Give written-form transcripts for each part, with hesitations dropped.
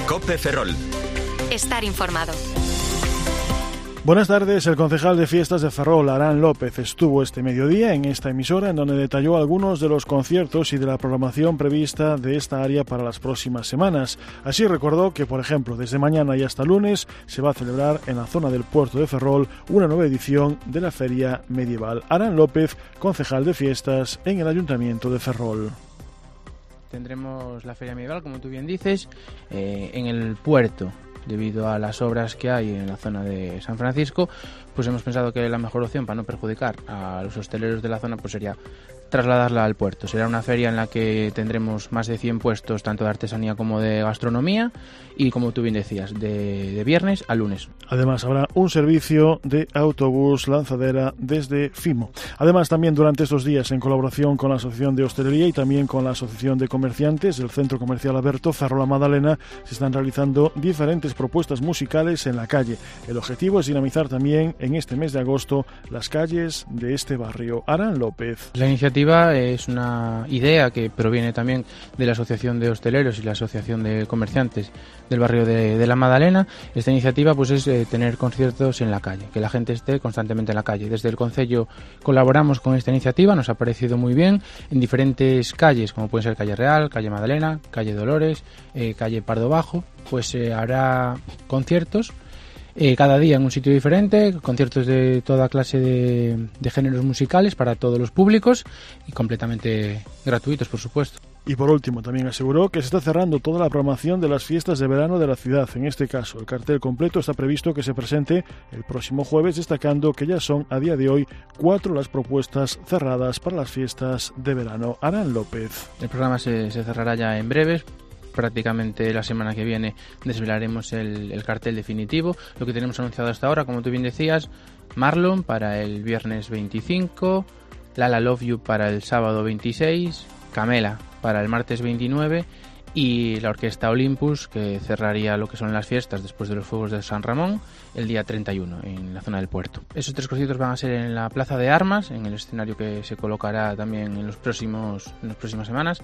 COPE Ferrol. Estar informado. Buenas tardes. El concejal de fiestas de Ferrol, Arán López, estuvo este mediodía en esta emisora en donde detalló algunos de los conciertos y de la programación prevista de esta área para las próximas semanas. Así recordó que, por ejemplo, desde mañana y hasta lunes se va a celebrar en la zona del puerto de Ferrol una nueva edición de la Feria Medieval. Arán López, concejal de fiestas en el Ayuntamiento de Ferrol. Tendremos la Feria Medieval, como tú bien dices, en el puerto. Debido a las obras que hay en la zona de San Francisco, pues hemos pensado que la mejor opción para no perjudicar a los hosteleros de la zona pues sería trasladarla al puerto. Será una feria en la que tendremos más de 100 puestos, tanto de artesanía como de gastronomía, y como tú bien decías, de viernes a lunes. Además habrá un servicio de autobús lanzadera desde Fimo. Además, también durante estos días, en colaboración con la Asociación de Hostelería y también con la Asociación de Comerciantes del Centro Comercial Alberto Ferrol La Magdalena, se están realizando diferentes propuestas musicales en la calle. El objetivo es dinamizar también en este mes de agosto las calles de este barrio. Arán López. La iniciativa es una idea que proviene también de la Asociación de Hosteleros y la Asociación de Comerciantes del barrio de La Magdalena. Esta iniciativa pues es tener conciertos en la calle, que la gente esté constantemente en la calle. Desde el Concello colaboramos con esta iniciativa, nos ha parecido muy bien, en diferentes calles, como pueden ser Calle Real, Calle Magdalena, Calle Dolores, Calle Pardo Bajo, pues habrá conciertos cada día en un sitio diferente, conciertos de toda clase de géneros musicales para todos los públicos y completamente gratuitos, por supuesto. Y por último, también aseguró que se está cerrando toda la programación de las fiestas de verano de la ciudad. En este caso, el cartel completo está previsto que se presente el próximo jueves, destacando que ya son, a día de hoy, 4 las propuestas cerradas para las fiestas de verano. Arán López. El programa se cerrará ya en breves. Prácticamente la semana que viene desvelaremos el cartel definitivo. Lo que tenemos anunciado hasta ahora, como tú bien decías, Marlon para el viernes 25, Lala Love You para el sábado 26, Camela para el martes 29 y la Orquesta Olympus, que cerraría lo que son las fiestas después de los Fuegos de San Ramón el día 31 en la zona del puerto. Esos 3 conciertos van a ser en la Plaza de Armas, en el escenario que se colocará también en las próximas semanas,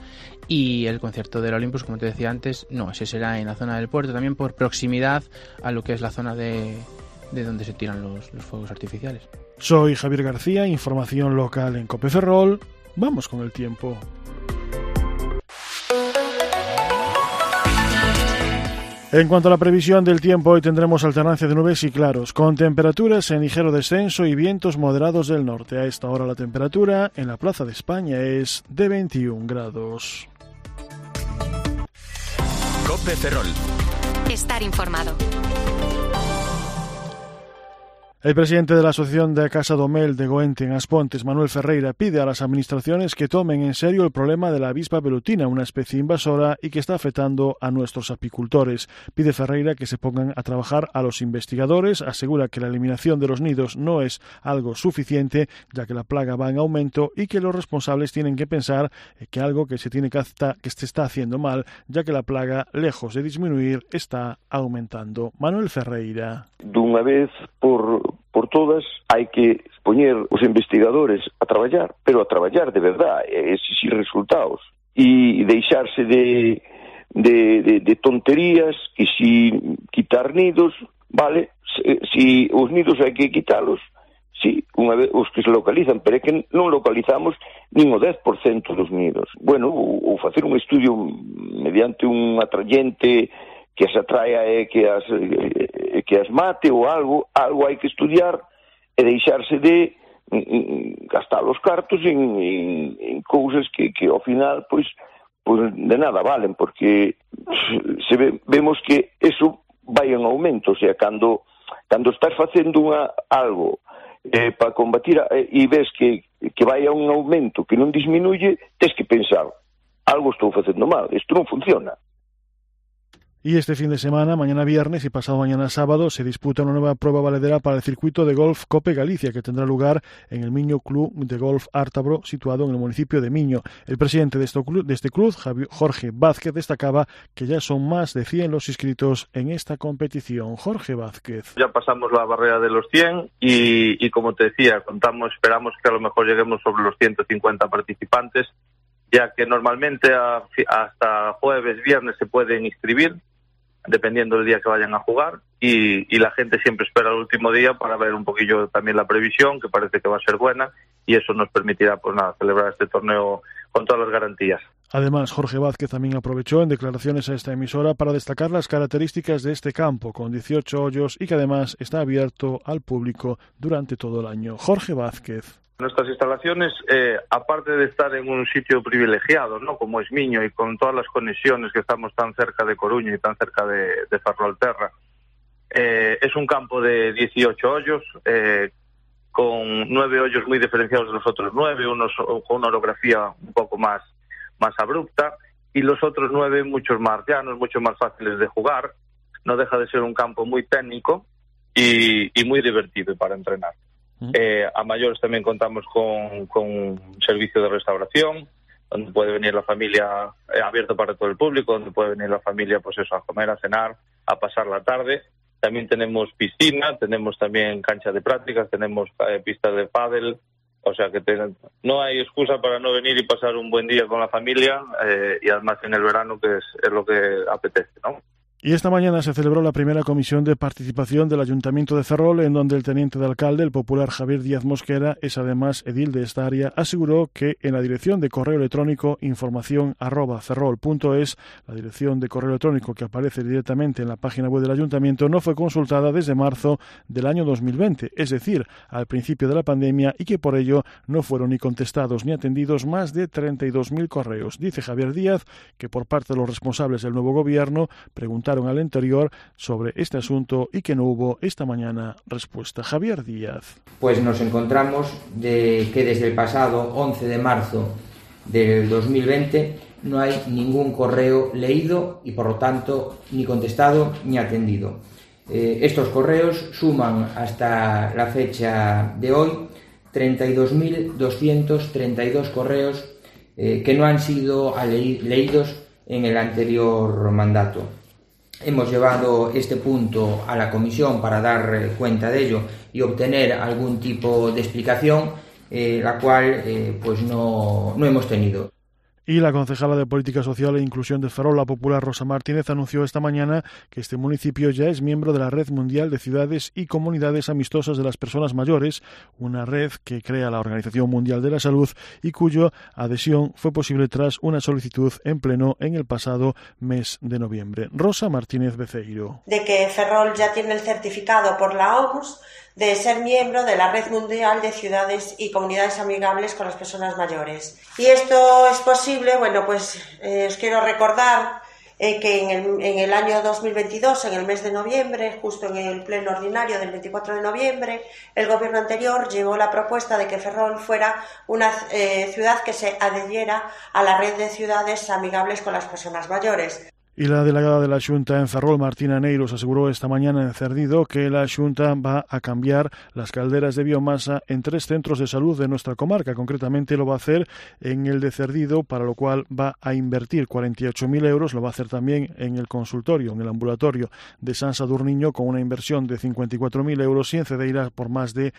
y el concierto del Olympus, como te decía antes, no, ese será en la zona del puerto, también por proximidad a lo que es la zona de donde se tiran los fuegos artificiales. Soy Javier García, información local en COPE Ferrol. Vamos con el tiempo. En cuanto a la previsión del tiempo, hoy tendremos alternancia de nubes y claros, con temperaturas en ligero descenso y vientos moderados del norte. A esta hora la temperatura en la Plaza de España es de 21 grados. COPE Ferrol. Estar informado. El presidente de la Asociación de Casa Domel de Goente en Aspontes, Manuel Ferreira, pide a las administraciones que tomen en serio el problema de la avispa velutina, una especie invasora y que está afectando a nuestros apicultores. Pide Ferreira que se pongan a trabajar a los investigadores, asegura que la eliminación de los nidos no es algo suficiente, ya que la plaga va en aumento y que los responsables tienen que pensar que algo que se está haciendo mal, ya que la plaga, lejos de disminuir, está aumentando. Manuel Ferreira. De unha vez por todas hai que poñer os investigadores a traballar, pero a traballar de verdade, exixir resultados e deixarse de tonterías e si quitar nidos, vale, si os nidos hai que quitalos, sí, unha vez os que se localizan, pero é que non localizamos nin o 10% dos nidos. Bueno, ou facer un estudio mediante un atrayente que as atraia e que as mate ou algo hai que estudiar e deixarse de gastar os cartos en cousas que ao final pois de nada valen, porque vemos que eso vai en aumento, o sea, cando estás facendo algo para combatir e ves que vai a un aumento que non disminuye, tens que pensar, algo estou facendo mal, isto non funciona. Y este fin de semana, mañana viernes y pasado mañana sábado, se disputa una nueva prueba valedera para el circuito de golf Cope Galicia, que tendrá lugar en el Miño Club de Golf Ártabro, situado en el municipio de Miño. El presidente de este club, Jorge Vázquez, destacaba que ya son más de 100 los inscritos en esta competición. Jorge Vázquez. Ya pasamos la barrera de los 100 y como te decía, esperamos que a lo mejor lleguemos sobre los 150 participantes, ya que normalmente hasta jueves, viernes se pueden inscribir. dependiendo del día que vayan a jugar, y la gente siempre espera el último día para ver un poquillo también la previsión, que parece que va a ser buena, y eso nos permitirá celebrar este torneo con todas las garantías. Además, Jorge Vázquez también aprovechó en declaraciones a esta emisora para destacar las características de este campo, con 18 hoyos y que además está abierto al público durante todo el año. Jorge Vázquez. Nuestras instalaciones, aparte de estar en un sitio privilegiado, ¿no?, como es Miño, y con todas las conexiones que estamos tan cerca de Coruña y tan cerca de Ferrolterra, es un campo de 18 hoyos, con 9 hoyos muy diferenciados de los otros 9, unos con una orografía un poco más abrupta, y los otros 9 muchos más llanos, mucho más fáciles de jugar. No deja de ser un campo muy técnico y muy divertido para entrenar. A mayores también contamos con un servicio de restauración, donde puede venir la familia, abierto para todo el público, donde puede venir la familia pues eso, a comer, a cenar, a pasar la tarde. También tenemos piscina, tenemos también cancha de prácticas, tenemos pistas de pádel. O sea que no hay excusa para no venir y pasar un buen día con la familia, y además en el verano, que es lo que apetece, ¿no? Y esta mañana se celebró la primera comisión de participación del Ayuntamiento de Ferrol, en donde el teniente de alcalde, el popular Javier Díaz Mosquera, es además edil de esta área, aseguró que en la dirección de correo electrónico información@ferrol.es, la dirección de correo electrónico que aparece directamente en la página web del Ayuntamiento, no fue consultada desde marzo del año 2020, es decir, al principio de la pandemia, y que por ello no fueron ni contestados ni atendidos más de 32.000 correos. Dice Javier Díaz que por parte de los responsables del nuevo gobierno preguntaron al anterior sobre este asunto y que no hubo esta mañana respuesta. Javier Díaz. Pues nos encontramos de que desde el pasado 11 de marzo del 2020 no hay ningún correo leído y por lo tanto ni contestado ni atendido. Estos correos suman hasta la fecha de hoy 32.232 correos que no han sido leídos en el anterior mandato. Hemos llevado este punto a la comisión para dar cuenta de ello y obtener algún tipo de explicación, la cual pues no hemos tenido. Y la concejala de Política Social e Inclusión de Ferrol, la popular Rosa Martínez, anunció esta mañana que este municipio ya es miembro de la Red Mundial de Ciudades y Comunidades Amistosas de las Personas Mayores, una red que crea la Organización Mundial de la Salud y cuya adhesión fue posible tras una solicitud en pleno en el pasado mes de noviembre. Rosa Martínez Beceiro. De que Ferrol ya tiene el certificado por la OMS de ser miembro de la Red Mundial de Ciudades y Comunidades Amigables con las Personas Mayores. Y esto es posible, bueno, pues os quiero recordar que en el año 2022, en el mes de noviembre, justo en el pleno ordinario del 24 de noviembre, el gobierno anterior llevó la propuesta de que Ferrol fuera una ciudad que se adhiriera a la Red de Ciudades Amigables con las Personas Mayores. Y la delegada de la Xunta en Ferrol, Martina Neiros, aseguró esta mañana en Cerdido que la Xunta va a cambiar las calderas de biomasa en 3 centros de salud de nuestra comarca. Concretamente lo va a hacer en el de Cerdido, para lo cual va a invertir 48.000 euros. Lo va a hacer también en el consultorio, en el ambulatorio de San Sadurniño, con una inversión de 54.000 euros, y en Cedeira por más de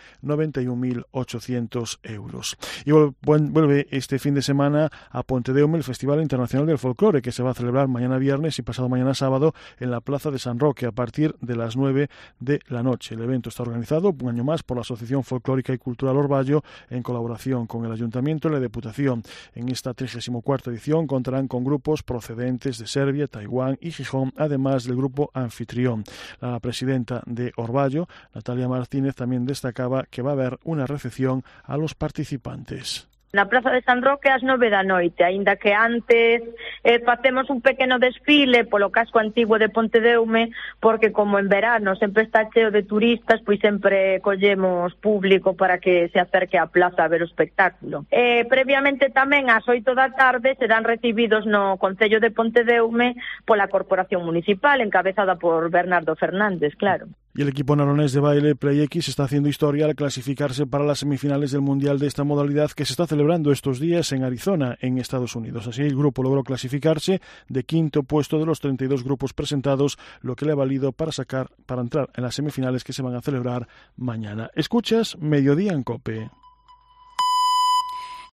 91.800 euros. Y vuelve este fin de semana a Pontedeume el Festival Internacional del Folclore, que se va a celebrar mañana viernes y pasado mañana sábado en la Plaza de San Roque a partir de las 9 de la noche. El evento está organizado un año más por la Asociación Folclórica y Cultural Orballo en colaboración con el Ayuntamiento y la Deputación. En esta 34ª edición contarán con grupos procedentes de Serbia, Taiwán y Gijón, además del grupo anfitrión. La presidenta de Orballo, Natalia Martínez, también destacaba que va a haber una recepción a los participantes. Na Praza de San Roque ás 9 da noite, aínda que antes facemos un pequeno desfile polo casco antigo de Pontedeume, porque como en verano sempre está cheo de turistas, pois sempre collemos público para que se acerque á plaza a ver o espectáculo. Previamente tamén ás 8 da tarde serán recibidos no Concello de Pontedeume pola Corporación Municipal, encabezada por Bernardo Fernández, claro. Y el equipo naronés de baile Play X está haciendo historia al clasificarse para las semifinales del Mundial de esta modalidad que se está celebrando estos días en Arizona, en Estados Unidos. Así, el grupo logró clasificarse de 5º puesto de los 32 grupos presentados, lo que le ha valido para entrar en las semifinales que se van a celebrar mañana. Escuchas Mediodía en COPE.